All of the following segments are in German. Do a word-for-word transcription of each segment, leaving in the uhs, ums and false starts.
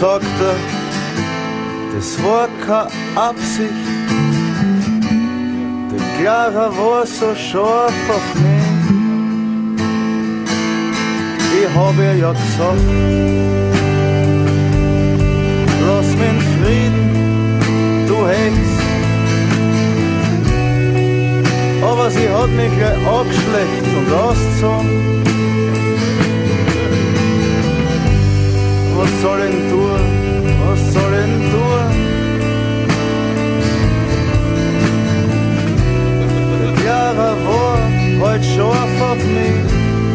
sagt er, das war keine Absicht. Der Clara war so scharf auf mich. Ich hab ihr ja gesagt, lass mich in Frieden, du Hex. Aber sie hat mich gleich abgeschleckt und ausgezogen. Was soll ich denn tun? Was soll ich denn tun? Der Clara war halt scharf auf mich.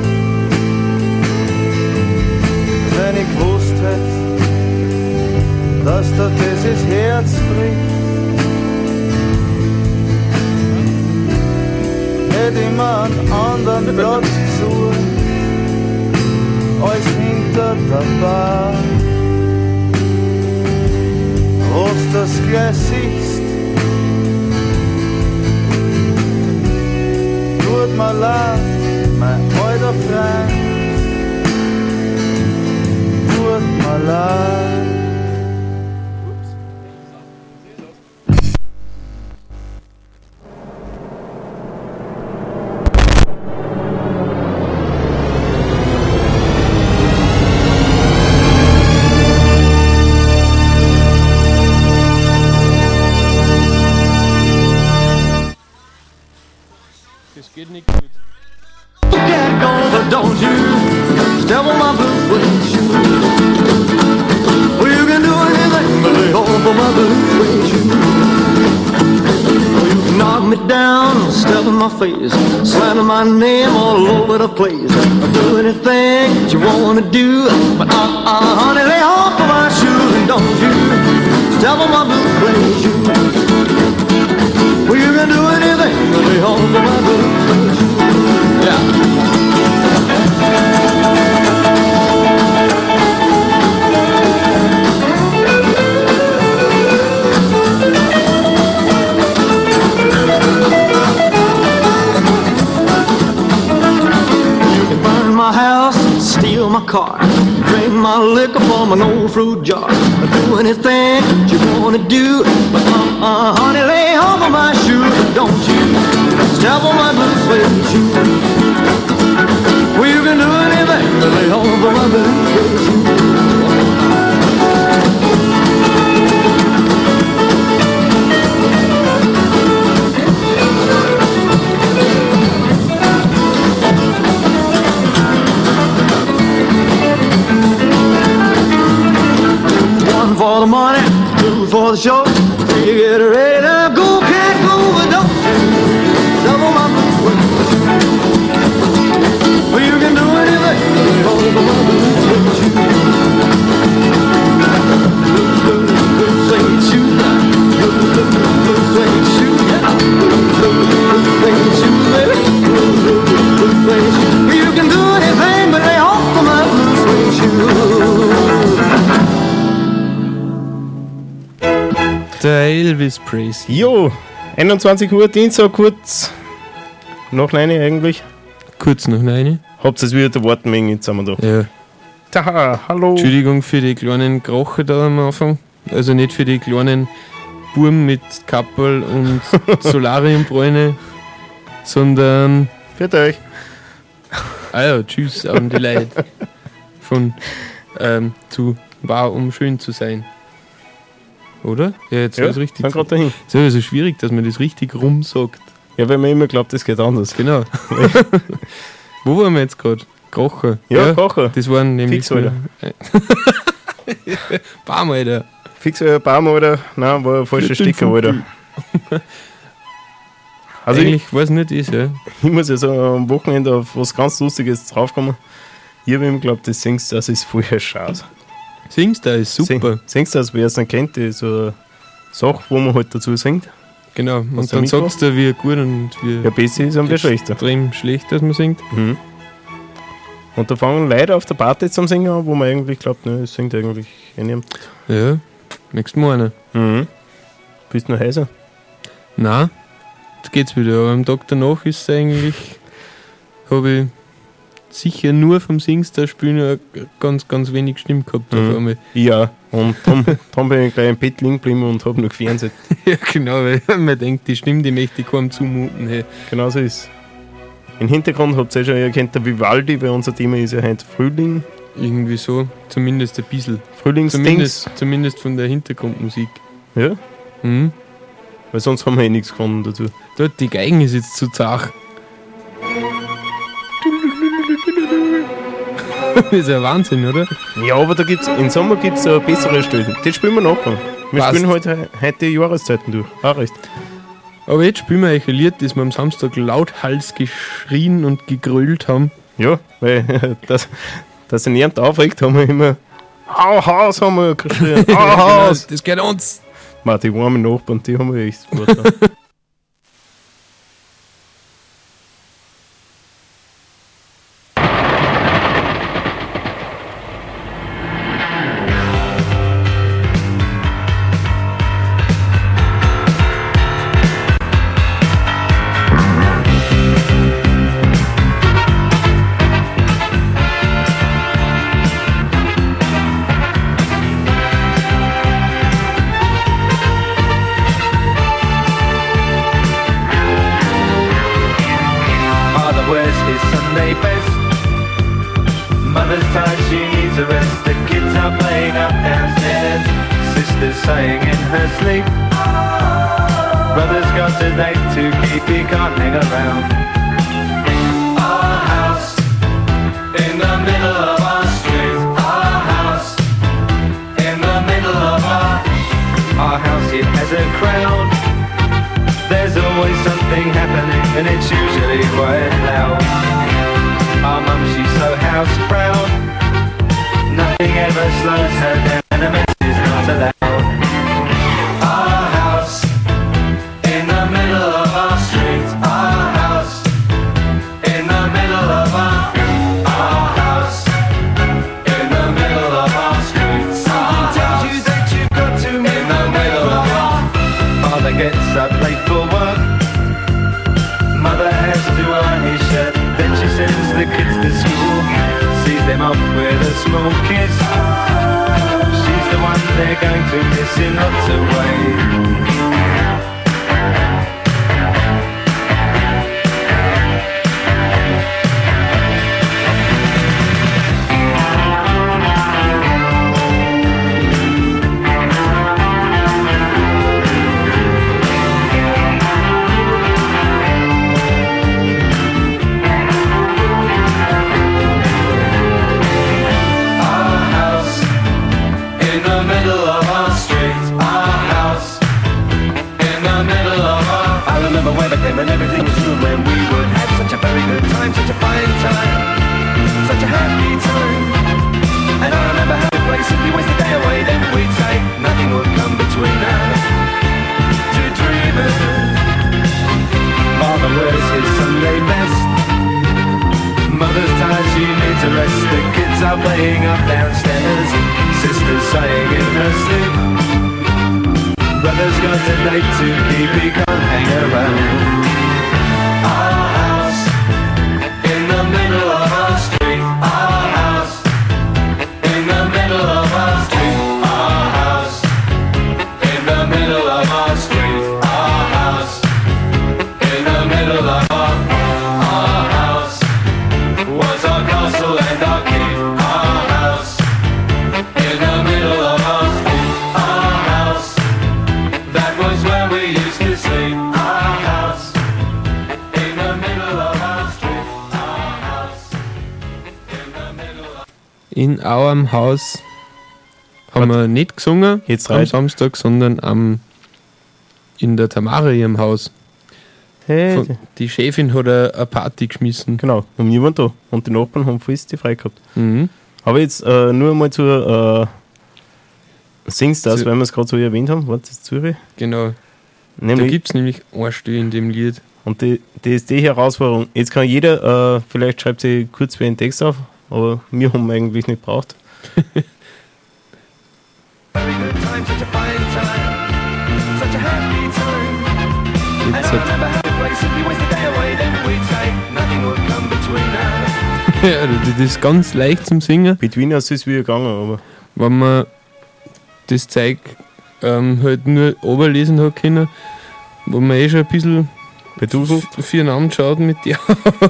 Wenn ich gewusst hätte, dass dir das das Herz bricht, hätte ich mir einen anderen Platz gesucht als hinter der Bar. Was das gleich siehst, tut mir leid, mein alter Freund, tut mir leid. Geht nicht gut. Get over, don't you step on my blue suede shoe. Well, you can do anything but lay off of my blue suede shoe. Well, you can knock me down, step in my face, slander my name all over the place. I'll do anything that you wanna do, but uh, uh, honey, lay off of my shoes and don't you step on my blue suede shoe. Well, you can do anything but lay off of my blue suede shoe. Yeah. Steal my car, drink my liquor from an old fruit jar. Do anything that you wanna do, but uh, uh, honey, lay off of my shoes, don't you step on my blue suede shoe. Well, you can do anything, but lay off of my blue suede shoe. For the money, two for the show. You get ready to go, can't go, but don't you double my blue suede shoe. Well, you can do anything, double my blue suede shoe. Blue, blue, blue suede shoe, blue, blue, blue suede shoe, yeah. Blue, blue, blue suede shoe, baby. Blue, blue, blue suede shoe. Well, you can do anything, but lay off of my blue suede shoe. Der Elvis Presley. Jo, einundzwanzig Uhr, Dienstag, kurz nach neun eigentlich. Kurz nach neun. Habt ihr es wieder warten wegen, jetzt sind wir da. Ja. Taha, hallo. Entschuldigung für die kleinen Kroche da am Anfang. Also nicht für die kleinen Burm mit Kappel und Solariumbräune, sondern... Für euch. Ah ja, tschüss an die Leute. Von ähm, zu war, um schön zu sein. Oder? Ja, jetzt ja, war es richtig. Dann gerade dahin. Es ist ja so schwierig, dass man das richtig rum sagt. Ja, weil man immer glaubt, das geht anders. Genau. Wo waren wir jetzt gerade? Krocher. Ja, ja, Krocher. Das waren nämlich... Fix, Alter. Bam, Alter. Fix, Alter, Bam, Alter. Nein, war ein falscher Sticker, Alter. Also eigentlich ich, weiß nicht, ist, ja. Ich muss ja so am Wochenende auf was ganz Lustiges draufkommen. Ich habe ihm geglaubt, das singst, das ist vorher schade. Singst du, ist super. Sing, singst du, wer es dann kennt, die so eine Sache, wo man halt dazu singt. Genau, und dann sagst du, wie gut und wie ja, besser ist und wie schlechter. Extrem schlecht, dass man singt. Mhm. Und da fangen Leute auf der Party zum Singen an, wo man eigentlich glaubt, ne, es singt eigentlich eh niemand. Ja, nächstes Mal einer. Mhm. Bist du noch heiser? Nein, jetzt geht's wieder. Aber am Tag danach ist es eigentlich, habe ich sicher nur vom Singstar spielen ganz, ganz wenig Stimmen gehabt auf Mhm. einmal. Ja, und dann, dann bin ich gleich im Bett liegen geblieben und habe noch gefernseht. Ja, genau, weil man denkt, die Stimme, die möchte ich kaum zumuten. Hey. Genau so ist es. Im Hintergrund habt ihr eh schon erkannt, der Vivaldi, weil unser Thema ist ja heute Frühling. Irgendwie so, zumindest ein bisschen. Frühlingsdings. Zumindest, zumindest von der Hintergrundmusik. Ja, Mhm. weil sonst haben wir eh nichts gefunden dazu. Dort, die Geigen ist jetzt zu zart. Das ist ja Wahnsinn, oder? Ja, aber da gibt's, im Sommer gibt es eine bessere Stelle. Das spielen wir nachher. Wir Passt. spielen heute, heute die Jahreszeiten durch. Auch recht. Aber jetzt spielen wir euch ein Lied, das wir am Samstag lauthals geschrien und gegrölt haben. Ja, weil das, das in niemand aufregt, haben wir immer Hau Haus haben wir geschrien. Hau Haus! Das geht uns. Mann, die warmen Nachbarn, die haben wir echt gut. da. Father wears his Sunday best. Mother's tired, she needs a rest. The kids are playing up downstairs. Sister's sighing in her sleep. Brother's got a date to keep, he can't hang around. Our house in the middle of our street. Our house in the middle of our Our house, it has a crowd. There's always something happening and it's usually quite loud. Our mum, she's so house proud. Nothing ever slows her down and a mess is not allowed. Our house in the middle of our street. Our house in the middle of our Our house in the middle of our street. Something tells you that you've got to in the middle of our Father gets up late for work. Mother has to iron his shirt. Then she sends the kids to school. Sees them off with a small kiss. She's the one they're going to miss in lots of ways. Our house in the middle of our street. Our house in the middle of our I remember when I came and everything was new when we would have such a very good time, such a fine time, such a happy time. And I remember how we play simply waste the day away, then we'd say nothing would come between us. Two dreamers. Father wears his Sunday best. Mother's tired, she needs a rest. The kids are playing up downstairs. Sister's sighing in her sleep. Brother's got a date to keep, he can't hang around. Our house in the middle of our street. Our house in the middle of our street. Our house in the middle of our street. Our house in the middle of our Our house was our castle and our keep. Our house in the middle of our street. Our house, that was where we used to sleep. Our house in the middle of our street. Our house in the middle of In eurem Haus haben wir nicht gesungen Jetzt am rein. Samstag, sondern am, in der Tamara ihrem Haus. Hey, Von- Die Chefin hat eine eine Party geschmissen. genau, und niemand da. Und die Nachbarn haben Frist frei gehabt. Mhm. Aber jetzt äh, nur mal zur äh, Singstars, Zu- weil wir es gerade so erwähnt haben. Warte, das Zürich. Genau. Da Nämlich, gibt es nämlich eine Stelle in dem Lied. und die, die ist die Herausforderung. Jetzt kann jeder, äh, vielleicht schreibt sie kurz wie einen Text auf, aber wir haben eigentlich nicht gebraucht. very good time, such a fine time, such a happy time. And I Jetzt hat, remember how we play simply waste the day away, then we'd say nothing would come between us. Ja, das ist ganz leicht zum Singen, Between Us ist wieder gegangen, aber wenn man das Zeug ähm, halt nur runterlesen hat können, wo man eh schon ein bisschen beduselt. füreinander schaut mit dir.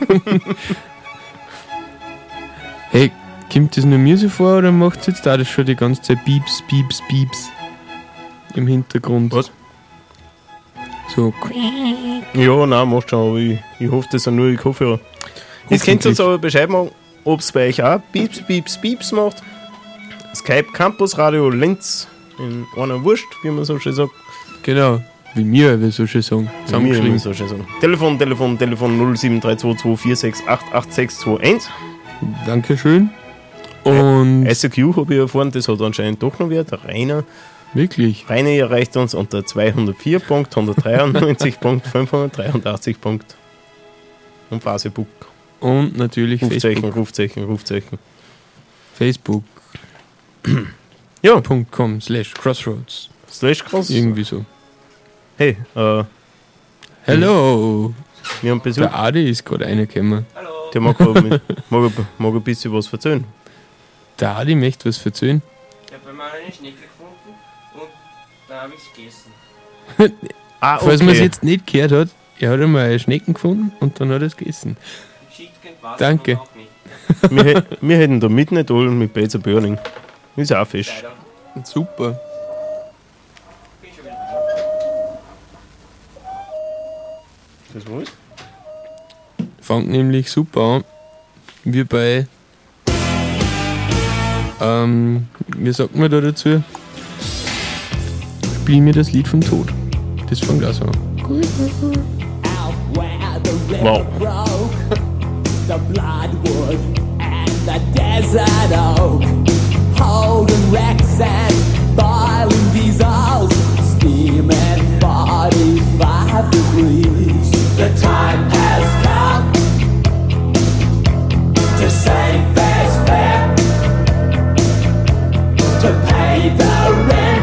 Hey, kommt das nur mir so vor oder macht jetzt da das schon die ganze Zeit Pieps, Pieps, Pieps im Hintergrund? Was? So, Ja, nein, macht schon, aber ich, ich hoffe, das sind nur die Kopfhörer. Jetzt könnt ihr uns aber Bescheid machen, ob es bei euch auch Pieps, Pieps, Pieps macht. Skype Campus Radio Linz in einer Wurst, wie man so schön sagt. genau, wie mir, wie so schön sagen, Wie wir zusammengeschrieben. so schön sagen. Telefon, Telefon, Telefon null sieben drei zwei zwei vier sechs acht acht sechs zwei eins. Dankeschön. Und S A Q habe ich erfahren, das hat anscheinend doch noch wer, der Rainer. wirklich, Rainer erreicht uns unter zweihundertvier Punkt hundertdreiundneunzig Punkt fünfhundertdreiundachtzig Punkt und Facebook. und natürlich Rufzeichen, Facebook. Rufzeichen, Rufzeichen. Facebook. Ja, .com slash crossroads. Slash Cross. Irgendwie so. Hey, äh, Hello! wir haben Besuch. Der Adi ist gerade reingekommen. Der mag, aber mit, mag, mag ein bisschen was erzählen. Der Adi möchte was erzählen. Ich habe einmal eine Schnecke gefunden und da habe ich es gegessen. Ah, Falls man es jetzt nicht gehört hat, er hat einmal eine Schnecken gefunden und dann hat er es gegessen. Chicken war es Danke. auch nicht. wir, hä- wir hätten da Midnight Oil mit Pizza Burning. Ist auch Fisch. Leider. Super. Bin schon wieder. Das war's. Fängt nämlich super an. Wir bei. Ähm, wie sagt man da dazu? Spiel mir das Lied vom Tod. Das fängt auch so an. Wow. The bloodwood and the desert oak, holding wrecks and boiling diesels, steaming forty-five degrees. The time has come to save fair's fair, to pay the rent,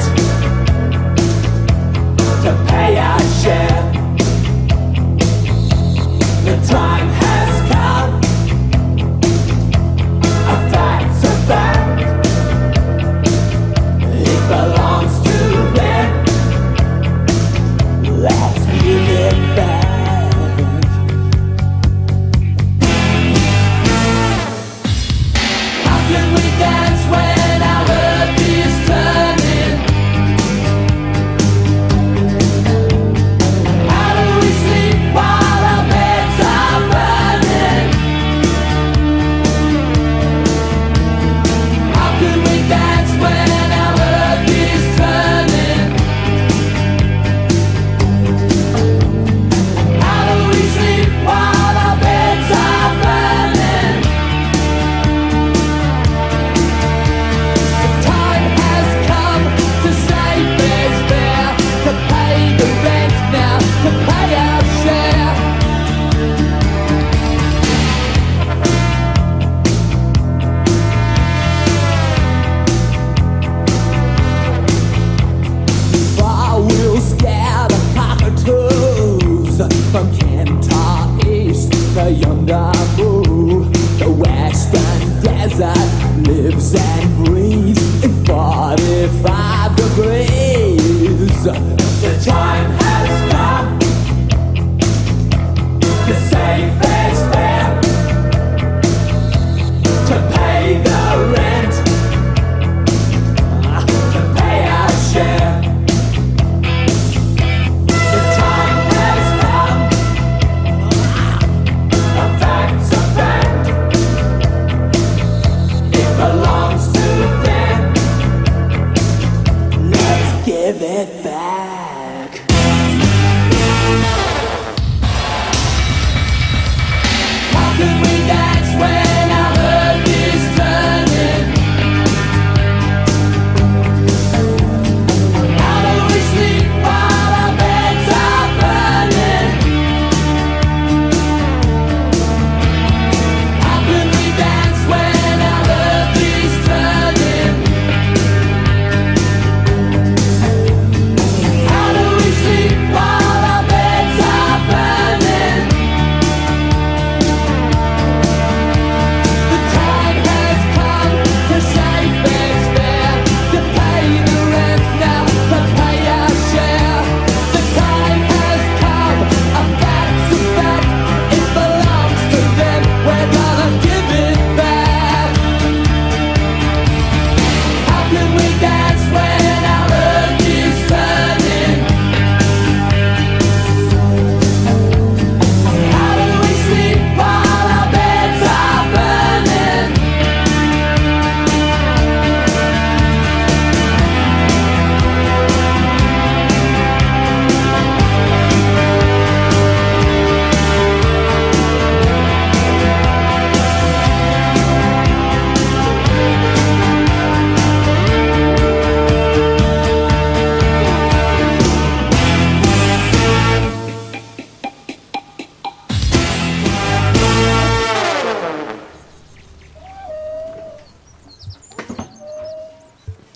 to pay our share. The time has come. A fact's a fact. It belongs to them. Let's give it back. How can we dance when our earth is turning? How do we sleep while our beds are burning? How can we dance when our earth is turning? How do we sleep while our beds are burning? The time has come to save fair's fair, to pay the rent now, to pay our share. Far we'll scare the cockatoos from Kentar East to yonder Boo. The western desert lives and breathes in forty-five degrees. The time has come to save fair's fair, to pay the rent, to pay our share. The time has come. A fact's a fact. It belongs to them. Let's give it back. How can we dance when our earth is turning? How do we sleep while our beds are burning? How can we dance when our earth is turning? How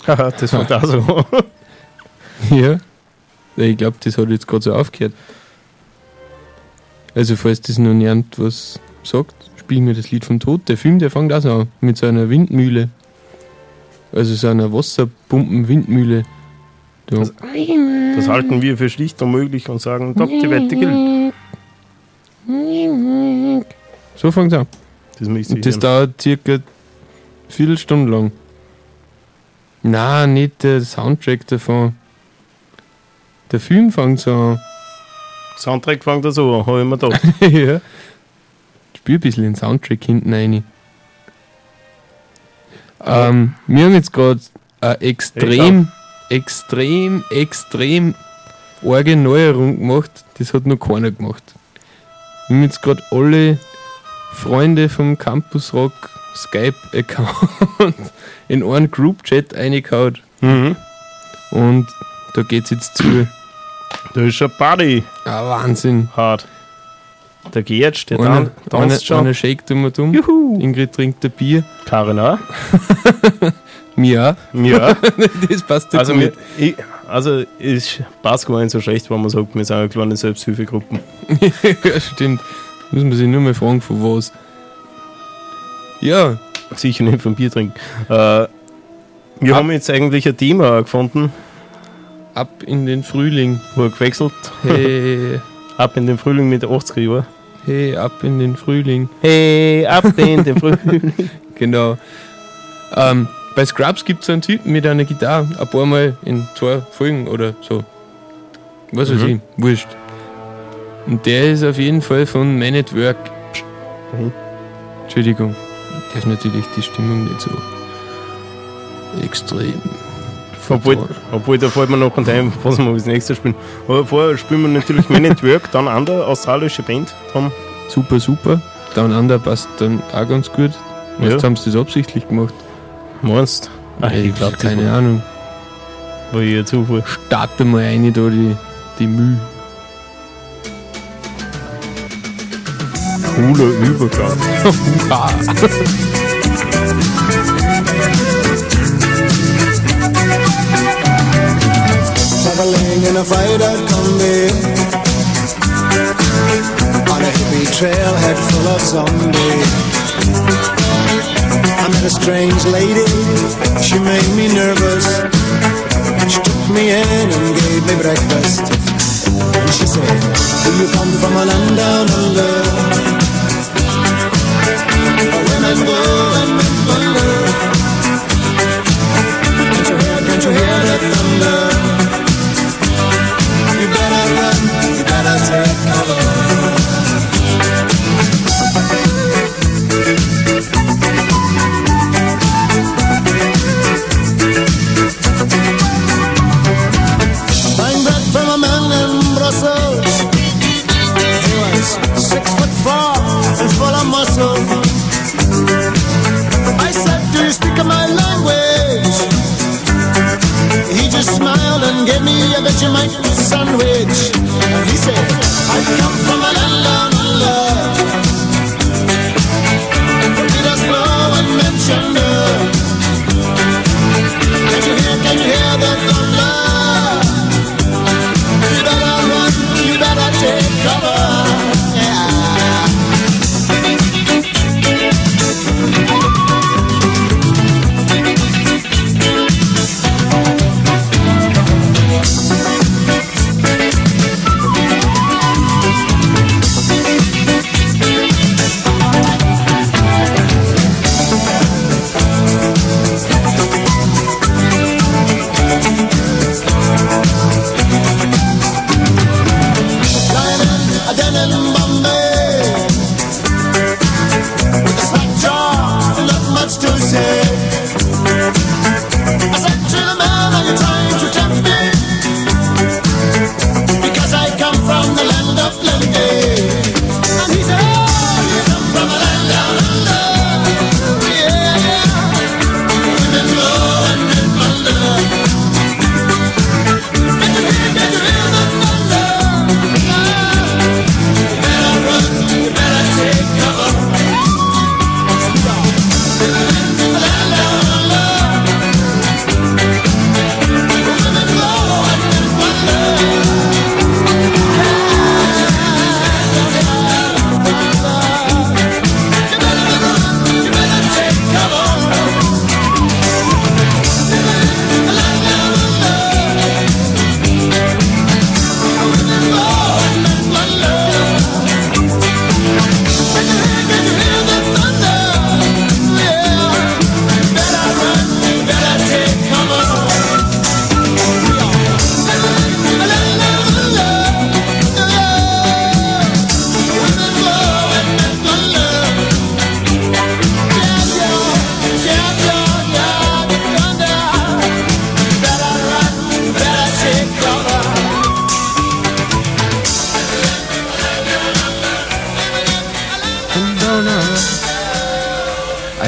Haha, das war da so. Ja. Ich glaube, das hat jetzt gerade so aufgehört. Also, falls das noch niemand was sagt, spiel mir das Lied vom Tod. Der Film, der fängt auch so an. Mit so einer Windmühle. Also, so einer Wasserpumpen-Windmühle. Da. Das, das halten wir für schlicht unmöglich und sagen, doch, die Wette gilt. So fängt es an. Das müsste Und das dauert circa eine Viertelstunde lang. Nein, nicht der Soundtrack davon. Der Film fängt so an. Soundtrack fängt da so an, habe ich mir gedacht. Ja. Spiel ein bisschen den Soundtrack hinten rein. Ähm, wir haben jetzt gerade eine extrem, extrem, extrem arge Neuerung gemacht. Das hat noch keiner gemacht. Wir haben jetzt gerade alle Freunde vom Campus Rock Skype-Account in einen Group-Chat reingehauen. Mhm. Und da geht's jetzt zu. Da ist schon Party. Ah, Wahnsinn. Hart. Der Gerd, der Einer, dan einer, tanzt schon. einer shakt um und um. Juhu. Ingrid trinkt ein Bier. Karin auch. Mir auch. Ja. Das passt ja Also, gut. mit, ich, also es passt gar nicht so schlecht, wenn man sagt, wir sind eine kleine Selbsthilfegruppen. Ja, stimmt. Muss man sich nur mal fragen, von was. Ja, Sicher nicht vom Bier trinken. Äh, wir Ab- haben jetzt eigentlich ein Thema gefunden, ab in den Frühling. wo er gewechselt. Hey, Ab in den Frühling mit achtziger Jahren. hey, ab in den Frühling. Hey, ab in den Frühling. Genau. Ähm, bei Scrubs gibt es einen Typen mit einer Gitarre, ein paar Mal in zwei Folgen oder so. Was weiß Mhm. ich, wurscht. Und der ist auf jeden Fall von Man at Work. Mhm. Entschuldigung, da ist natürlich die Stimmung nicht so extrem. Obwohl, obwohl, da fällt mir noch ein, was wir als nächstes spielen. Aber vorher spielen wir natürlich Man at Work, dann andere australische Band. Haben. Super, super. Down Under passt dann auch ganz gut. Was Ja. haben sie das absichtlich gemacht? Meinst du? Ach, ich glaube, keine das Ahnung. war ihr Zufall. Starte mal rein da die, die Mühe. Cooler Übergang. Traveling in a fighter combi on a hippie trailhead full of zombies. I met a strange lady, she made me nervous. She took me in and gave me breakfast. And she said, do you come from a land down under? Where women go and men wonder. Can't you hear, can't you hear the thunder? You better run, you better take cover. Buying bread from a man in Brussels. He was six foot four and full of muscle. I said, do you speak my language? He just smiled and gave me a Vegemite sandwich. And he said, I come from a land down under. Torpedoes blow and men thunder. Can't you hear, can you hear the thunder? You better run, you better take cover. Yeah.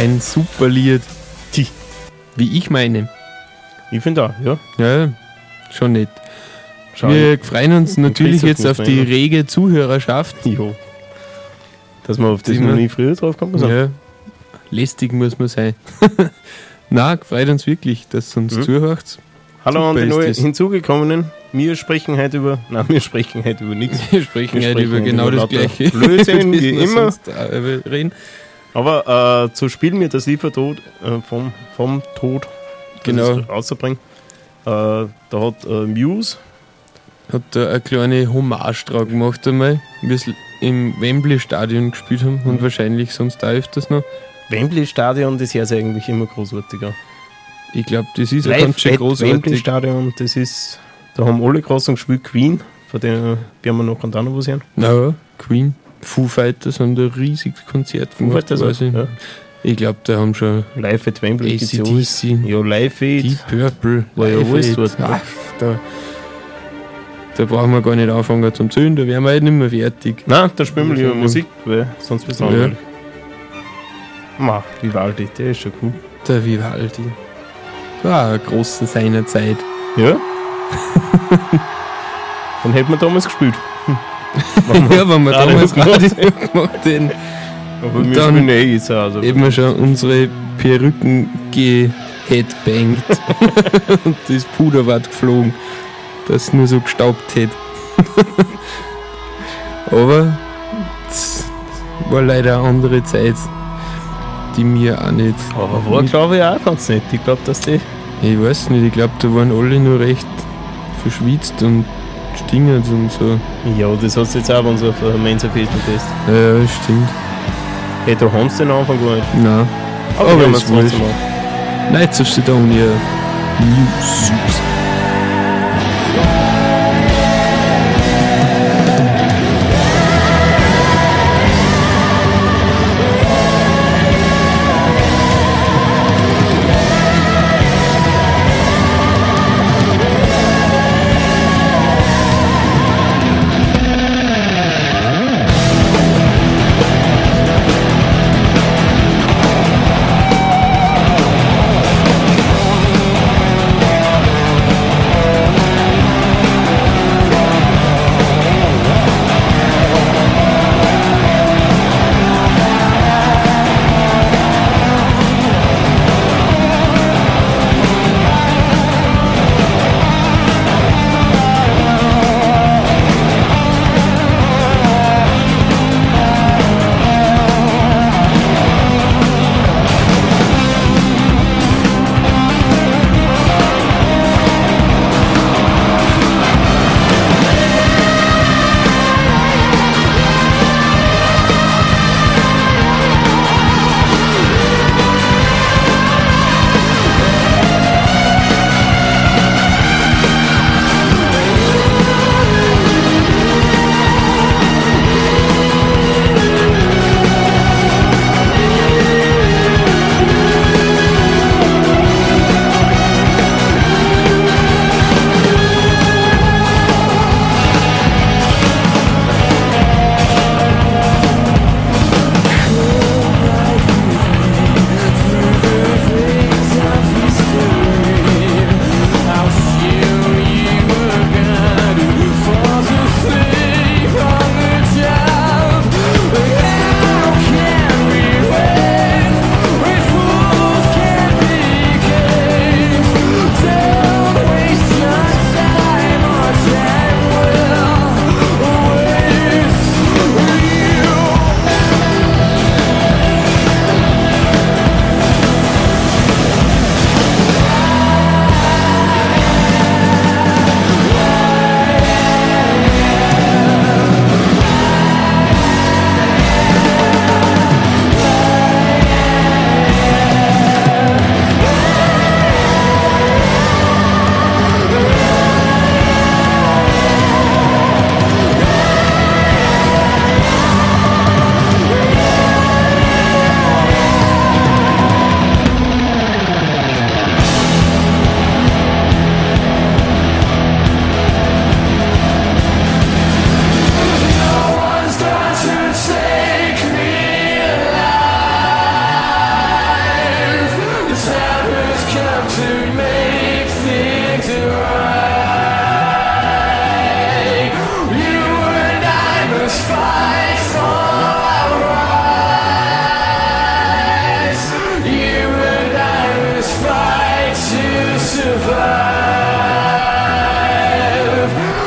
ein super Lied. Tch. Wie ich meine. Ich finde auch, ja. Ja, schon nett. Schau, Wir freuen uns natürlich Christoph jetzt muss auf die rein. rege Zuhörerschaft. Jo. Dass man auf das Die noch man- nie früher drauf kommt. Also. Ja, lästig muss man sein. Na, freut uns wirklich, dass ihr uns Mhm. zuhört. Hallo an Super die ist neu das. hinzugekommenen. Wir sprechen heute über. Nein, wir sprechen heute über nichts. Wir sprechen Wir heute sprechen über heute genau über das lauter gleiche. Blödsinn, das wie wir immer. sonst, äh, reden. Aber äh, zu spielen mir das Liefertod äh, vom, vom Tod Genau. das rauszubringen. Äh, da hat äh, Muse, Hat da eine kleine Hommage drauf gemacht einmal, wie es im Wembley-Stadion gespielt haben und wahrscheinlich sonst auch öfters noch. Wembley Stadion, das ist eigentlich immer großartiger. Ich glaube, das ist ja Live ganz schön at Wembley großartig. Stadion, das ist, da haben alle Großen gespielt, Queen, von denen werden wir noch und dann noch was hören. Ja, Queen, Foo Fighters haben da ein riesiges Konzert gemacht. Fighters weiß auch, ich ja. ich glaube, da haben schon Live at Wembley gibt's ja A C D alles. C, Ja, Live Deep at. Purple, War ja Live alles Aid. dort, ne? Ach, da, da brauchen wir gar nicht anfangen zum Zählen, da wären wir halt nicht mehr fertig. Nein, da spielen wir lieber Ja. Musik, weil sonst wird es Ja. langweilig. Ma, Vivaldi, der ist schon cool. Der Vivaldi. War ein großer seiner Zeit. Ja? Dann hätten wir damals gespielt. Ja, wenn wir Radio damals gemacht. Radio gemacht hätten, Aber wir Dann spielen eh jetzt auch. Also hätten wir schon unsere Perücken geheadbangt und das Puder war geflogen, dass es nur so gestaubt hätte. Aber es war leider eine andere Zeit, die mir auch nicht. Aber war, glaube ich, auch ganz nett. Ich glaube, dass die. Ich weiß nicht, ich glaube, da waren alle nur recht verschwitzt und stingend und so. Ja, das hast du jetzt auch, wenn du auf ein Mensa-Fest bist. Ja, ja, stimmt. Hey, da haben sie den Anfang gar nicht. Nein. Aber, Aber wir haben ist es trotzdem wurscht. auch. Knights of Sidonia News. Thank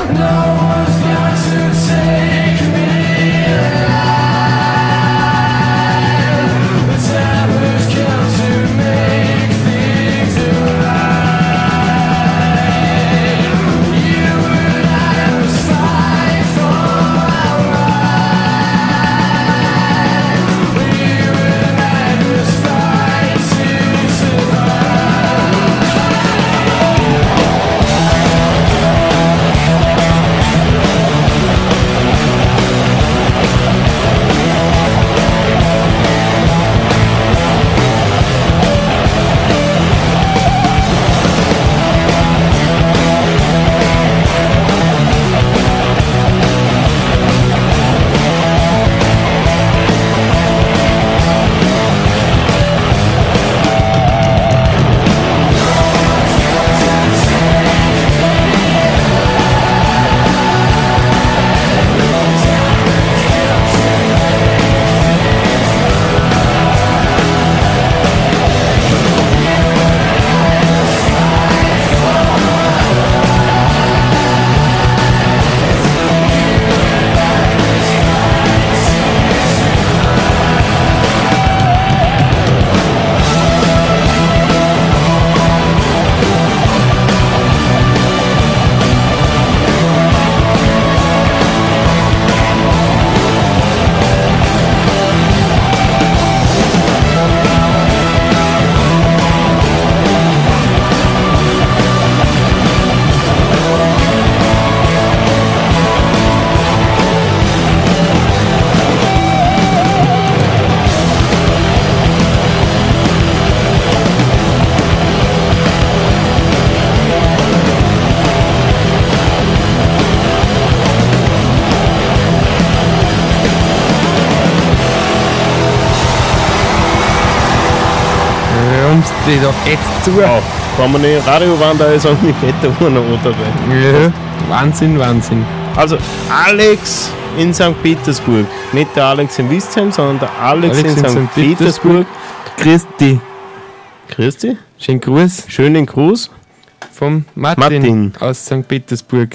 die doch jetzt zu. Wow. Wenn wir nicht Radio waren, da ist auch nicht Wetter noch dabei. Ja, Wahnsinn, Wahnsinn. Also, Alex in Sankt Petersburg. Nicht der Alex in Wistheim, sondern der Alex, Alex in, in Sankt Sankt Petersburg. Christi. Christi. Schönen Gruß Schönen Gruß. vom Martin, Martin. aus Sankt Petersburg.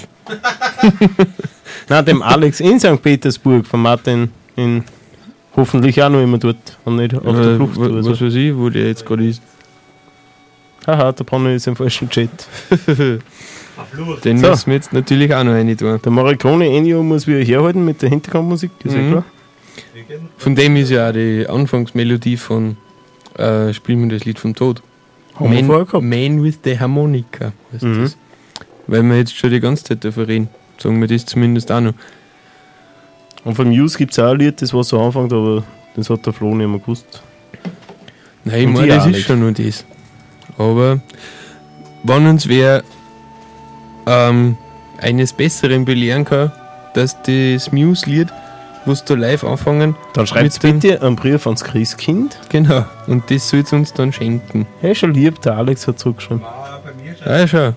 Nein, dem Alex in Sankt Petersburg, von Martin in hoffentlich auch noch immer dort und nicht auf der Äh, Flucht wa- oder was so. weiß ich, wo der jetzt gerade ist. Haha, der Brunner ist im falschen Chat. Den So. müssen wir jetzt natürlich auch noch rein tun. Der Morricone Ennio muss wieder herhalten mit der Hintergrundmusik, ist ja Mhm. klar. Von dem ist ja auch die Anfangsmelodie von äh, Spielen wir das Lied vom Tod. Haben wir vorher gehabt. Man with the Harmonica heißt Mhm. das. Weil wir jetzt schon die ganze Zeit davon reden. Sagen wir das zumindest auch noch. Und von Muse gibt es auch ein Lied, das was so anfängt, aber das hat der Flo nicht mehr gewusst. Nein, ich Und meine, die das Alex. ist schon nur das. Aber wenn uns wer ähm, eines Besseren belehren kann, dass das Muse-Lied, was da live anfangen, Dann schreibt Mit dem- bitte einen Brief ans Christkind. genau, und das soll es uns dann schenken. Hey, schon lieb, der Alex hat zurückgeschrieben. Ah, schau.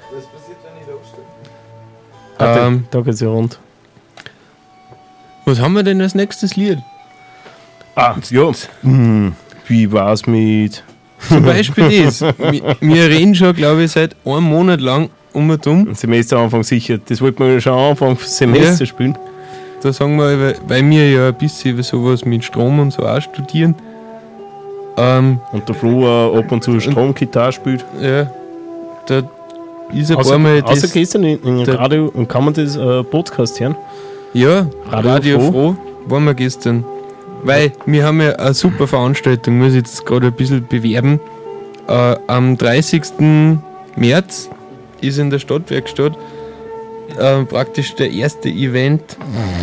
Ah, Ähm, da geht es ja rund. Was haben wir denn als nächstes Lied? Ah, ja. Hm, wie war's mit. Zum Beispiel das. Wir, wir reden schon, glaube ich, seit einem Monat lang um und um. Semesteranfang sicher. Das wollten wir schon am Anfang des Semester Ja. spielen. Da sagen wir, weil- weil wir ja ein bisschen sowas mit Strom und so auch studieren. Ähm, Und der Flo äh, ab und zu Stromgitarre spielt. ja, da ist ein Außer, paar Mal außer das. gestern in, in der- Radio und kann man das äh, Podcast hören? Ja, Radio Radio, Froh. Froh waren wir gestern. Weil wir haben ja eine super Veranstaltung, muss ich jetzt gerade ein bisschen bewerben. Äh, am dreißigsten März ist in der Stadtwerkstatt äh, praktisch der erste Event.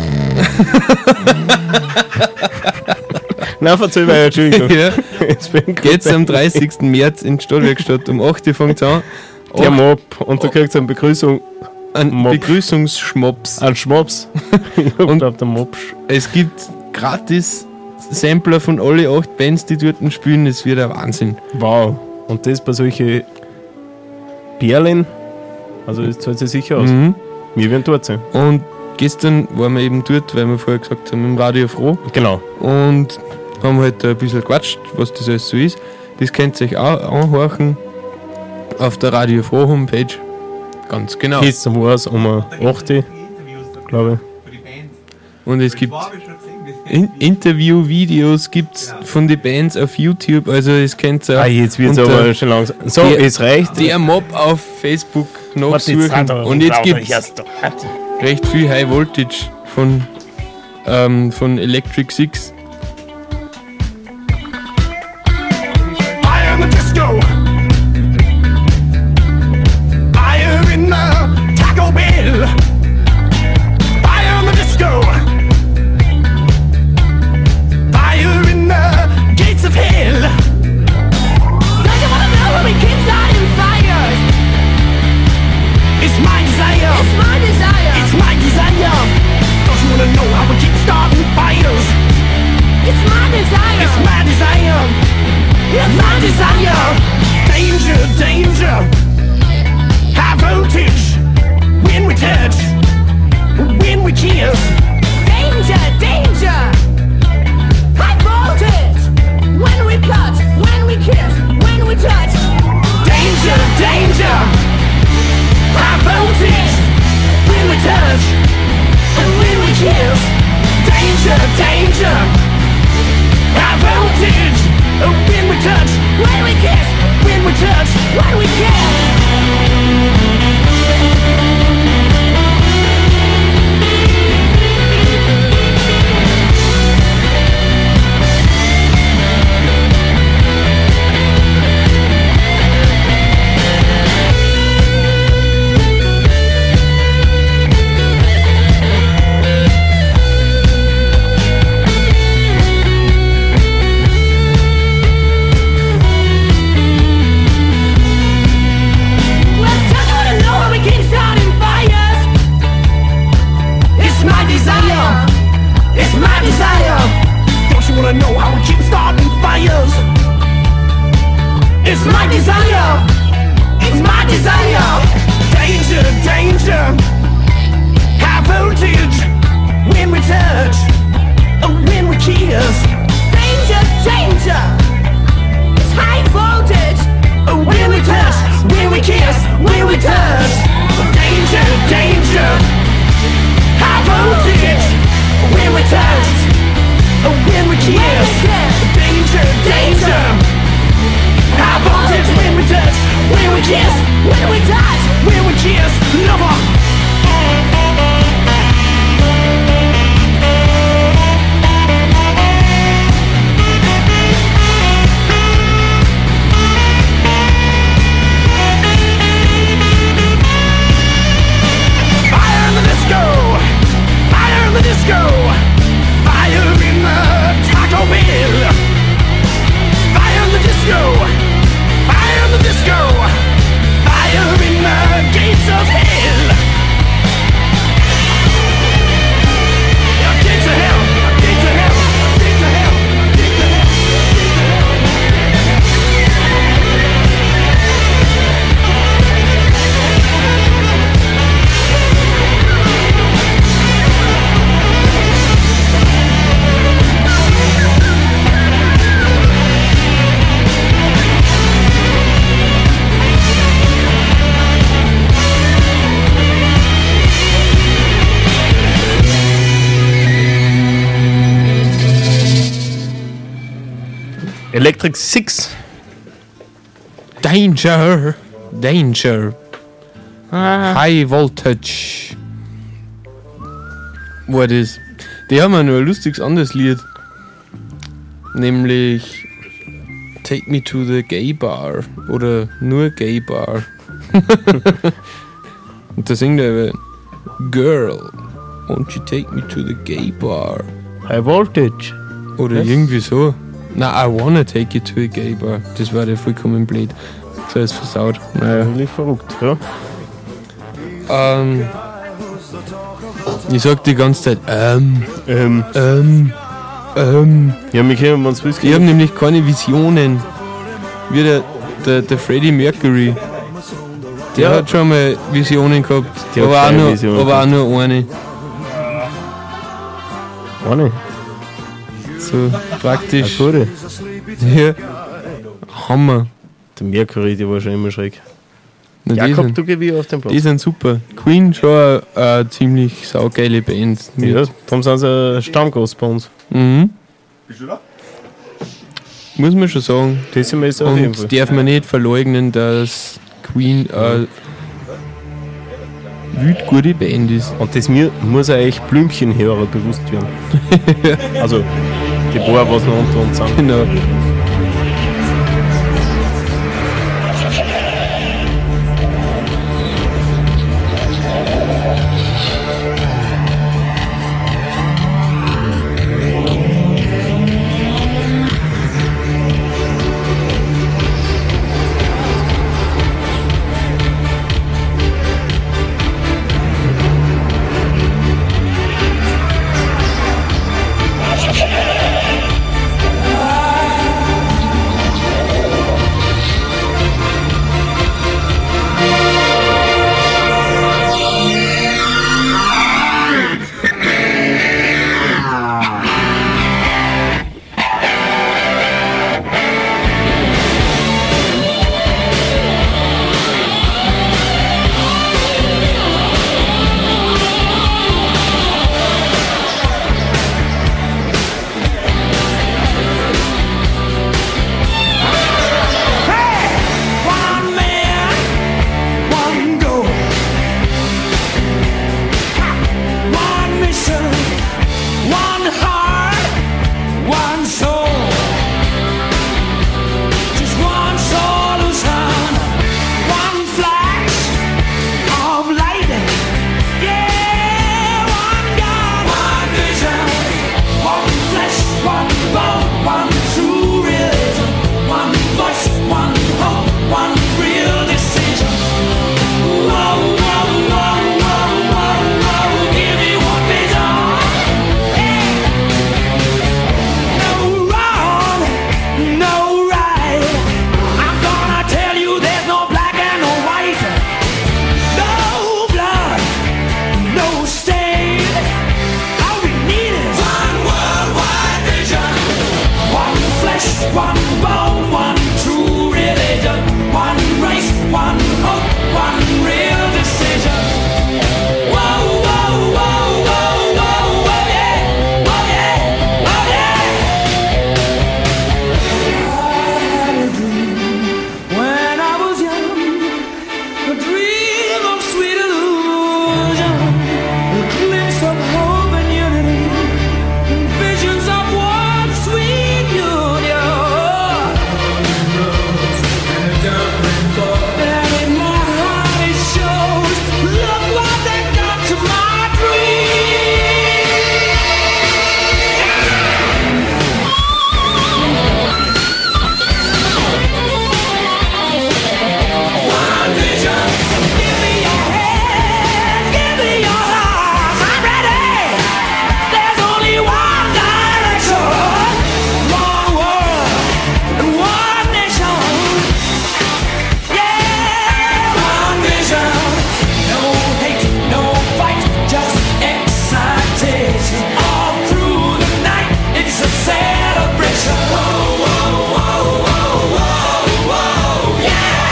Nein, verzeih mir, Entschuldigung. Ja, Jetzt bin ich geht's am dreißigsten März in die Stadtwerkstatt. Um acht Uhr fängt es an. Der Acht- Mob. Und da kriegt eine Begrüßung. Ein Mob. Begrüßungsschmops. Ein Schmops. Ich Und- glaube, der Mob. Es gibt gratis Sampler von alle acht Bands, die dort spielen. Das wird ein Wahnsinn. Wow. Und das bei solchen Perlen. Also, das zahlt sich sicher aus. Mhm. Wir werden dort sein. Und gestern waren wir eben dort, weil wir vorher gesagt haben, im Radio Froh. Genau. Und haben halt ein bisschen gequatscht, was das alles so ist. Das könnt ihr euch auch anhorchen auf der Radio Froh Homepage. Ganz genau. Kiss war's um acht, glaube Und es gibt In Interview-Videos gibt's von den Bands auf YouTube, also es kennt ihr ich. Ah, jetzt wird's unter aber schon langsam. So, der- es reicht. der Mob auf Facebook Warte, jetzt nachsuchen. hat er- Und jetzt braucht er gibt's erst doch. Hat- recht viel High Voltage von, ähm, von Electric Six. Fire in the disco. Fire in the Taco Bell. Fire in the disco. Fire in the gates of hell. Don't you wanna know how we keep starting fires? It's my desire. It's my desire. It's my desire. Don't you wanna know how we keep starting fires? It's my desire. It's my desire. It's my desire. Danger, danger. High voltage. When we touch. When we kiss. Danger, danger. High voltage. When we cut. When we kiss. When we touch. Danger, danger. High voltage. When we touch. And when we kiss. Danger, danger. High voltage. When we touch, when we kiss, when we touch, when we kiss. Wanna know how we keep starting fires? It's my desire. It's my desire. Danger, danger. High voltage. When we touch, or when we kiss. Danger, danger. It's high voltage. Or when we touch, when we kiss, when we touch. Danger, danger. High voltage. When we touch. When we kiss, danger, danger. High voltage when we touch, when we kiss, when we touch, when we kiss, lover. Fire in the disco, fire in the disco. Fire in the Taco Bell. Fire in the disco. Fire in the disco. Fire in the gates of hell. Yeah, gates of hell. Gates of hell. Gates of hell. Gates of hell. Electric Six. Danger! Danger! High Voltage. War das? Die haben ja noch ein lustiges anderes Lied. Nämlich Take Me to the Gay Bar. Oder nur Gay Bar. Und da singt er aber Girl, won't you take me to the Gay Bar? High Voltage. Oder Was? irgendwie so. Na, I wanna take you to a Gay Bar. Das war der vollkommen blöd. So ist versaut. Naja. Eigentlich verrückt, ja. Ähm, ich sag die ganze Zeit, ähm, Ähm, ähm, ähm. ja, wir können uns Whisky. Ich habe nämlich keine Visionen. Wie der, der, der Freddie Mercury. Der Ja. hat schon mal Visionen gehabt. Der hat aber, auch keine nur, Visionen aber auch nur eine. Eine. So praktisch. Eine gute. Ja. Hammer. Der Mercury, der war schon immer schräg. Na, die, Jakob, sind, du geh wie auf den Platz. die sind super. Queen schon eine, eine ziemlich saugeile Band. Mit, Ja, darum sind sie ein Stammgast bei uns. Mhm. Muss man schon sagen. Das sind wir jetzt auf jeden Fall. Und darf man nicht verleugnen, dass Queen eine wild gute Band ist. Und das mir, muss euch Blümchenhörer bewusst werden. Also, die paar, was noch unter uns sind. Genau. One man, one goal. One mission, one heart, one soul. Just one solution, one flash of lightning. Yeah, one God, one vision, one flesh, one bone, one true religion, one voice, one hope, one real decision. Whoa, whoa, whoa, whoa, whoa, whoa, give me one vision. Yeah. No wrong, no right. I'm gonna tell you there's no black and no white. No blood, no stain. All we need is one worldwide vision. One flesh, one bone, one true religion. One race, one hope, one real decision. Whoa, whoa, whoa, whoa, whoa, whoa, yeah. Oh, yeah. Oh, yeah. I had a dream when I was young. A dream of sweet illusion. A glimpse of hope and unity. And visions of one sweet union. And in my heart it shows. Look what they done to my dream. One vision. Give me your hand, give me your heart. I'm ready. There's only one direction, one world and one nation. Yeah, one vision. No hate, no fight, just excitation. All through the night, it's a celebration. Whoa, whoa, whoa, whoa, whoa, whoa, yeah.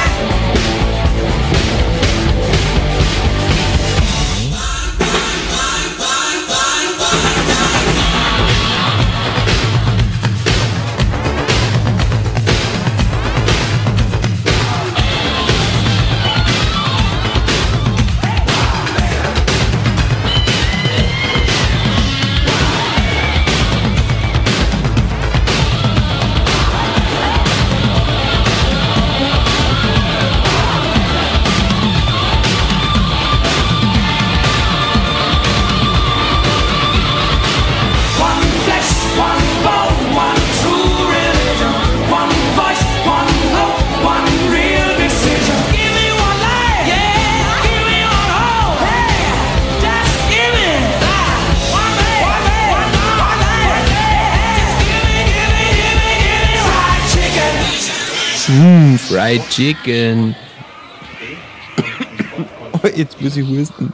One flesh, one bone, one true religion. One voice, one hope, one real decision. Give me one life, yeah. Give me one hope, hey. Just give me that. One man, one man, one life, hey. Just give me, give me, give me, give me fried chicken. Mmm, Fried Chicken. Oh, jetzt muss ich husten.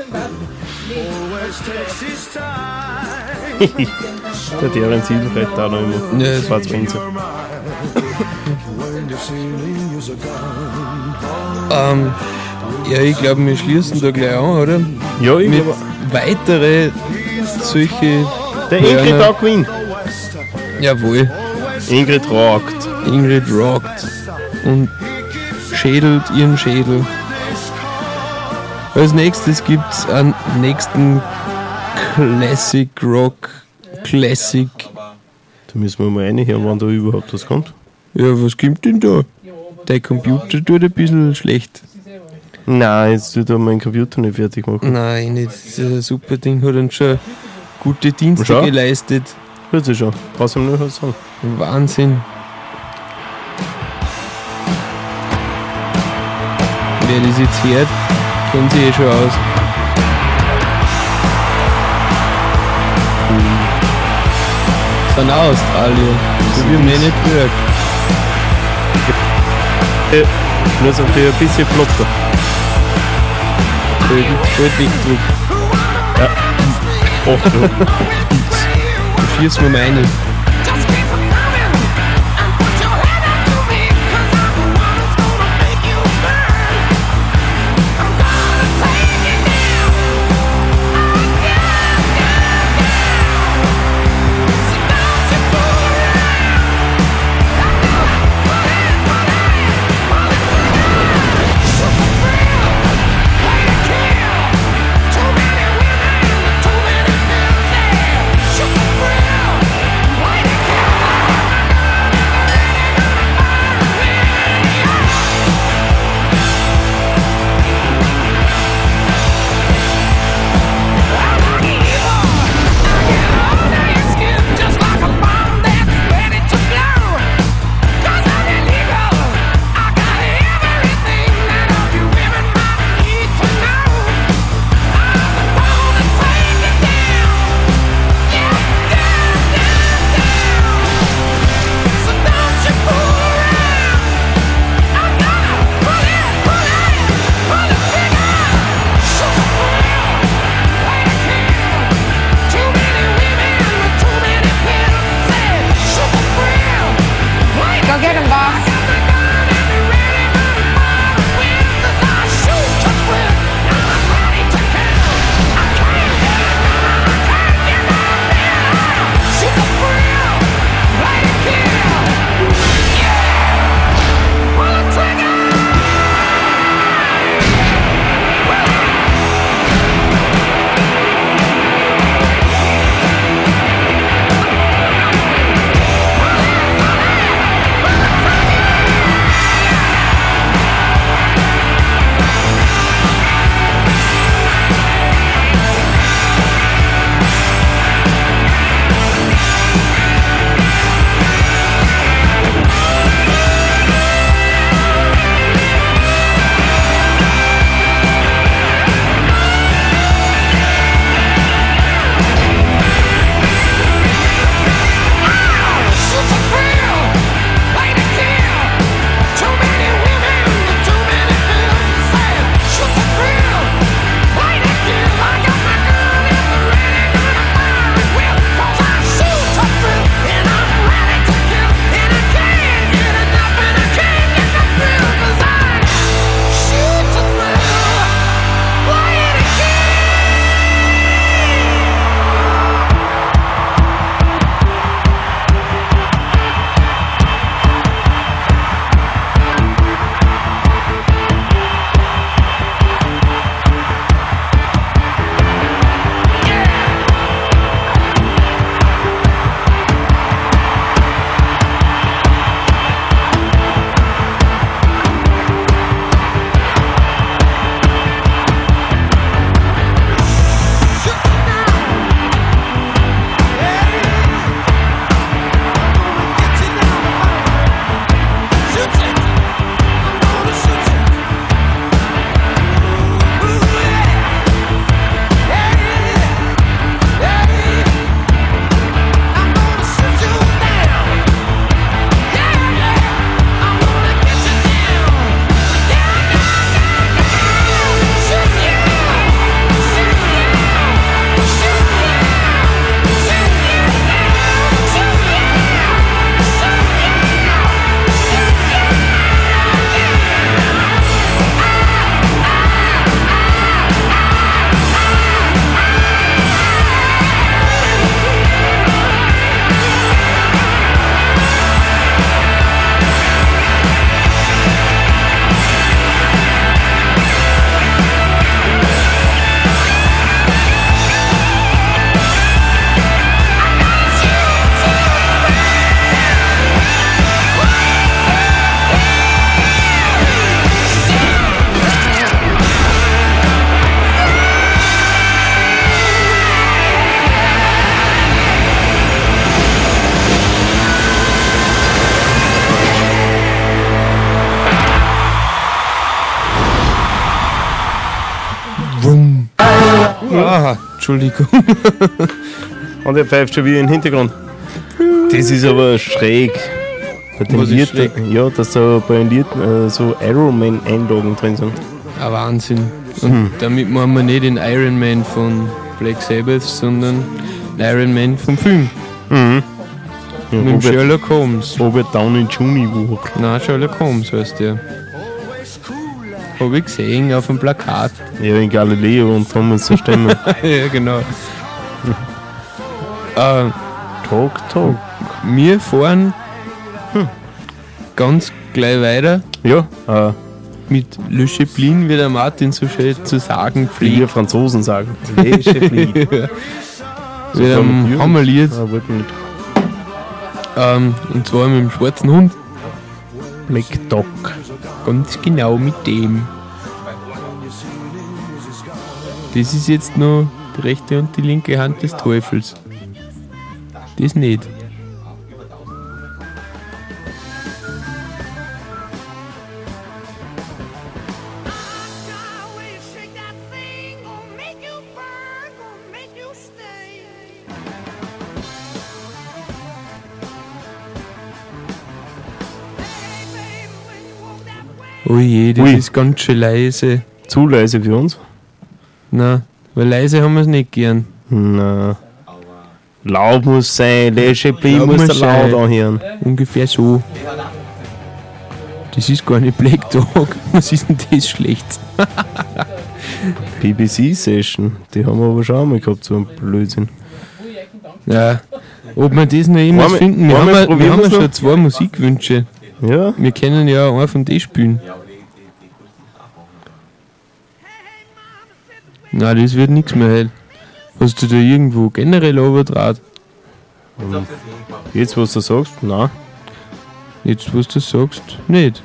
Der deren Zielfeld da noch immer. Ja, Das war Winzer. When the ceiling is a gun. Ähm, ja, ich glaube, wir schließen da gleich an, oder? Ja, ich Mit glaube. weitere solche. Der Ingrid Hörner. auch gewinnt. Jawohl, Ingrid rockt. Ingrid rockt und schädelt ihren Schädel. Als nächstes gibt's einen nächsten Classic Rock Classic. Da müssen wir mal reinhören, wann da überhaupt was kommt. Ja, was gibt denn da? Der Computer tut ein bisschen schlecht. Nein, jetzt tut er meinen Computer nicht fertig machen. Nein, nicht. Das ist ein super Ding, hat uns schon gute Dienste Schau. geleistet. Hört sich schon. Brauchst du ihm nur was sagen. Wahnsinn. Wer das jetzt hört, kennt sich eh schon aus. Von Australien. So wie man nicht hört. Äh, Nur so ein bisschen flotter. So, jetzt bald wegdruckt. Oh, so. Da schießt man meine. Too many women, too many men, yeah. Sugar thrill. Ah, Entschuldigung. Und er pfeift schon wieder im Hintergrund. Das ist aber schräg. Bei den Was ist Lied, schräg? ja, dass da bei den Lied äh, so Ironman-Einlagen drin sind. Ein Wahnsinn. Und damit meinen wir nicht den Iron Man von Black Sabbath, sondern den Iron Man vom Film. Mhm. Ja, Mit dem Robert, Sherlock Holmes. Robert Downey Junior Nein, Sherlock Holmes heißt der. Hab ich gesehen auf dem Plakat. Ja, in Galileo und Thomas zur Stimme. Ja, genau. äh, Talk, talk. wir fahren ganz gleich weiter Ja, äh, mit Le Chaplin, wie der Martin so schön zu sagen wie wir pflegt. Franzosen sagen. Le Chaplin. Mit einem Hammerlied. Ah, wollte nicht. Ähm, und zwar mit dem schwarzen Hund. Black Dog. Ganz genau mit dem. Das ist jetzt noch die rechte und die linke Hand des Teufels. Das nicht. Oh je, das Ui. ist ganz schön leise. Zu leise für uns? Na, weil leise haben wir es nicht gern. Na. Laut muss sein, Le Chaplin Laut muss muss der laut sein. anhören. Ungefähr so. Das ist gar nicht Black Dog. Was ist denn das schlecht? B B C-Session, die haben wir aber schon einmal gehabt, so ein Blödsinn. Ja. Ob wir das noch immer Einmal- finden? Wir haben, einmal ja- wir probieren haben ja wir's schon noch. zwei Musikwünsche. Ja, Wir können ja einen von denen spielen. Nein, das wird nichts mehr heute. Hast du da irgendwo generell Overdraht? jetzt was du sagst, nein. Jetzt, was du sagst, nicht.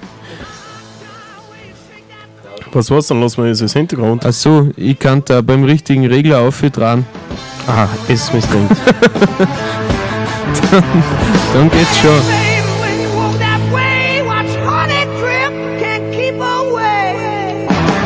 Was war's, dann lassen wir das als Hintergrund. Ach so, ich kann da beim richtigen Regler aufdrehen. Aha, es misslingt. Dann geht's schon. Baby, when you walk that way, watch honey drip, can't keep away.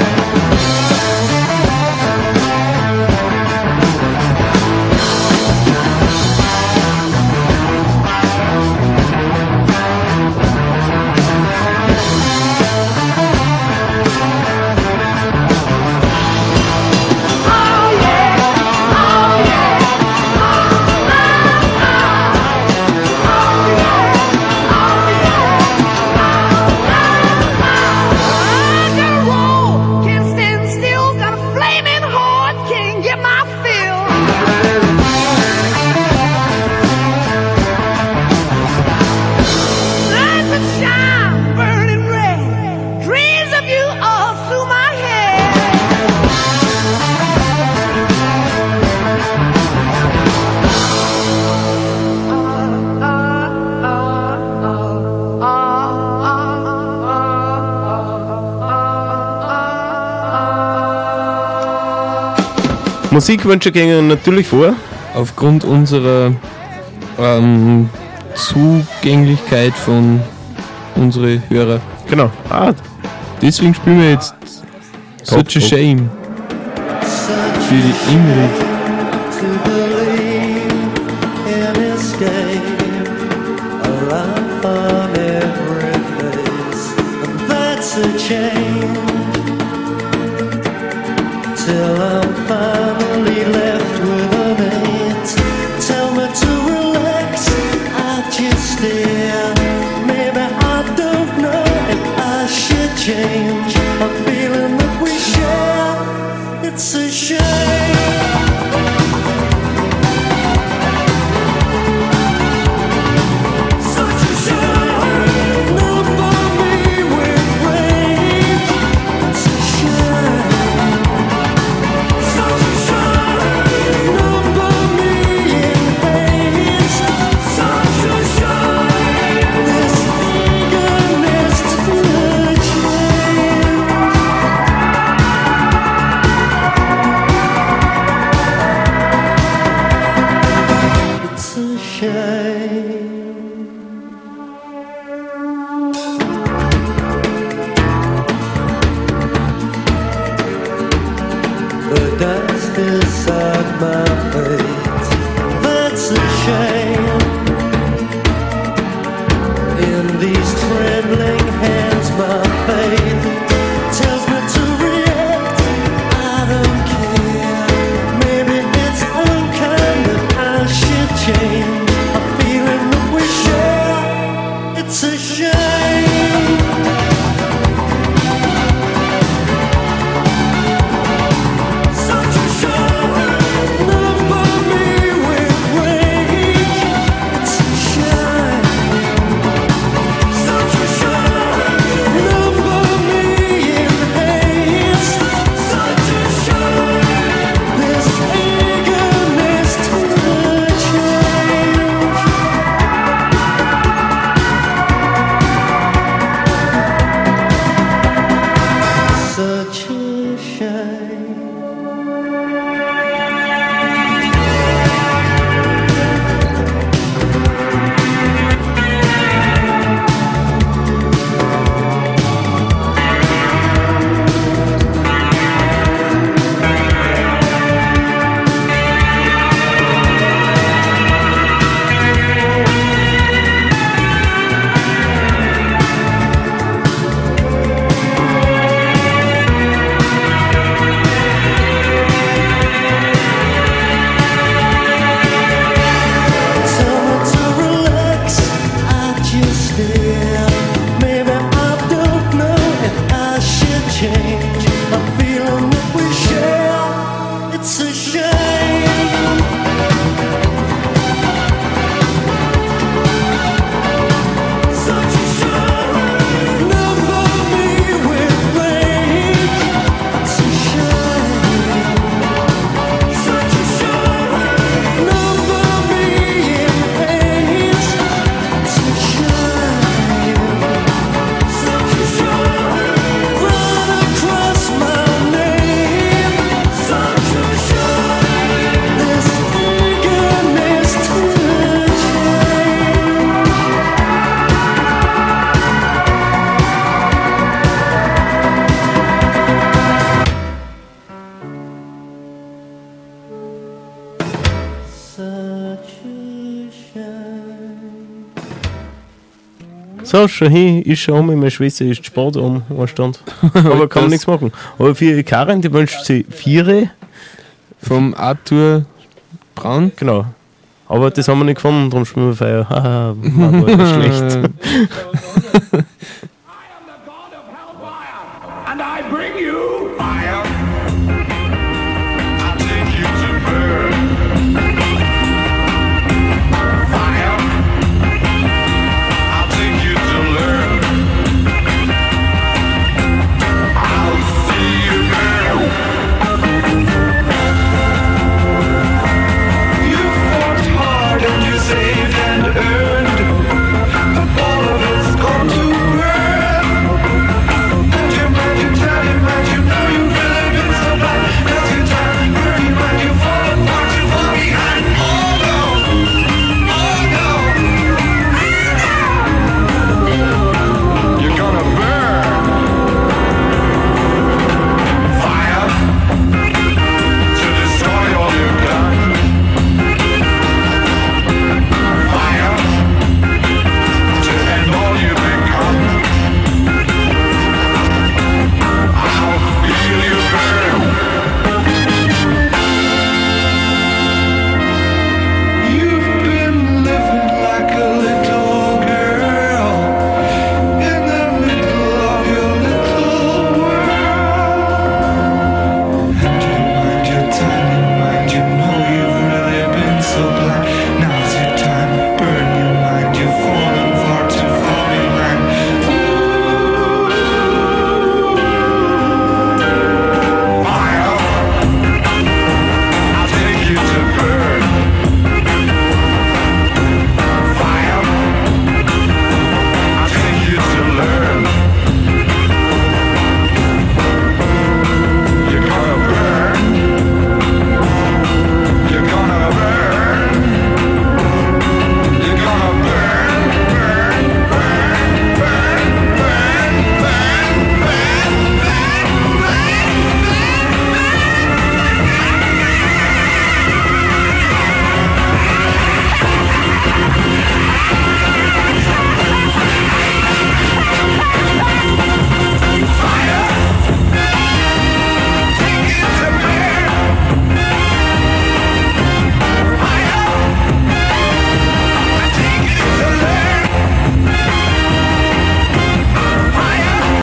I gotta roll, can't stand still, got a flaming heart, can't get my fill. Lights that shine, burning red, dreams of you all through my head. Musikwünsche gehen natürlich vor. Aufgrund unserer ähm, Zugänglichkeit von unseren Hörern. Genau. Ah, Deswegen spielen wir jetzt Such a Top, top. Shame für die Ingrid. To believe in escape, a laugh on every face, and that's a change. Till I'm finally left with an eight. Tell me to relax, I just stare. Maybe I don't know if I should change. A feeling that we share, it's a shame. Such a shame, not for me with rage. It's a shame. Such a shame, not for me in haste. Such a shame, this eagerness to change. It's a shame. The dust decide my fate. That's a shame. In these trembling hands, my faith tells me to react. I don't care. Maybe it's unkind that I should change a feeling that we share. It's a shame. Such a shame. Love for me with rage. It's a shame. Such a shame. Love for me in haste. Such a shame. This eagerness to change. Such a shame. Tell me to relax, I just stare. Maybe I don't know if I should change a feeling that we share. It's a shame. Such a shame. Love for me with rage. It's a shame. Such a shame. Love for me in haste. It's a shame. Such a shame. Run across my name. Such a shame. This eagerness to change. Such a shame. So, schon hin, ist schon um, meine Schwester ist Sport um, anstand. Aber kann man Das- nichts machen. Aber für Karin, die wünscht sie Viere, Vom Arthur Braun. genau. Aber das haben wir nicht gefunden, darum spielen wir Feier. Haha, war aber schlecht.